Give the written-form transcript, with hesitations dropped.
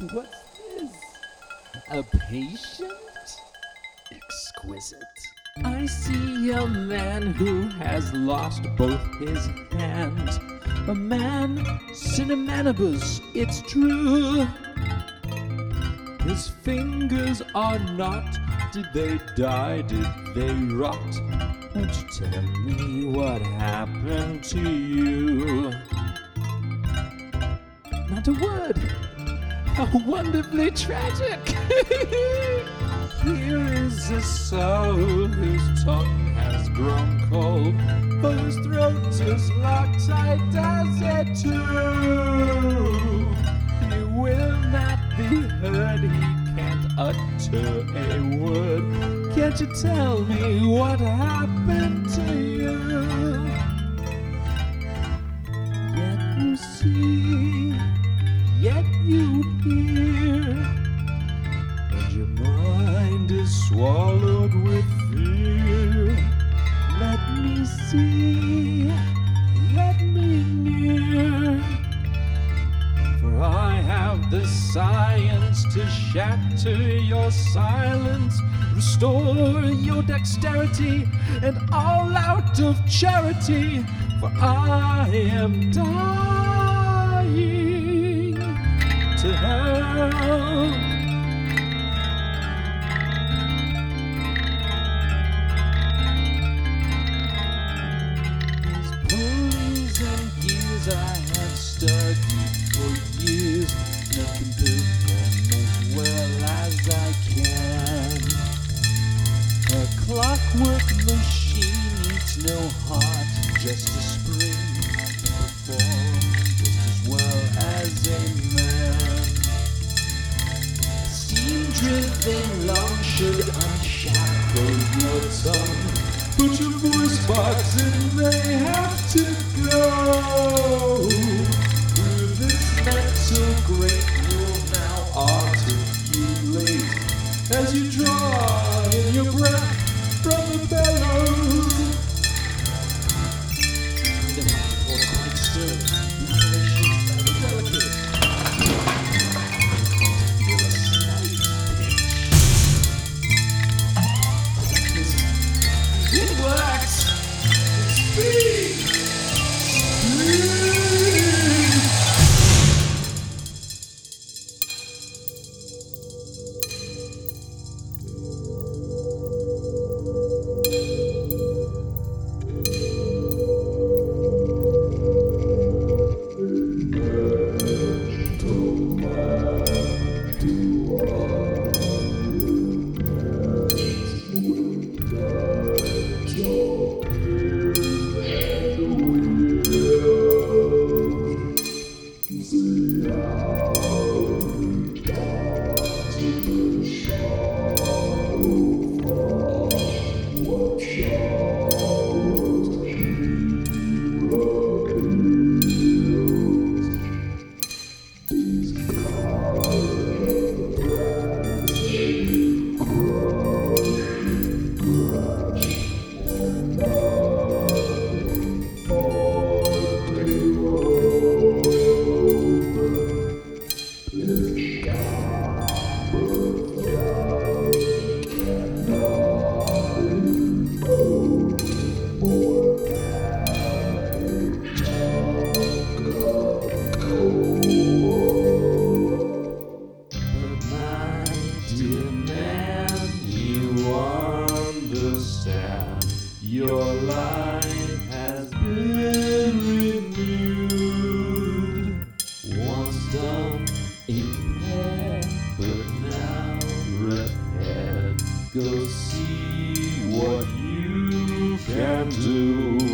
what's this? A patient? Exquisite. I see a man who has lost both his hands. A man, Cinnamannibus, it's true. His fingers are not. Did they die? Did they rot? Won't you tell me what happened to you? Not a word. How wonderfully tragic. Here is a soul whose tongue has grown cold, but whose throat is locked tight as it too. He will not be heard, he can't utter a word. Can't you tell me what happened to you? Yet you see, yet you hear, and your mind is swallowed with fear. Let me see, let me near, for I have the science to shatter your silence, restore your dexterity, and all out of charity, for I am dying to help. I have studied for years, now can build them as well as I can. A clockwork machine needs no heart, just a spring to perform just as well as a man. Steam-driven long should unshackle your tongue. Put your voice box and they have to go. Through this mental grate you'll now articulate as you draw in your breath from the bellows. The heart quite still, the inhalation's very delicate. Feel a slight pinch. It works! Speed! Your life has been renewed. Once done in bed, but now repaired. Go see what you can do.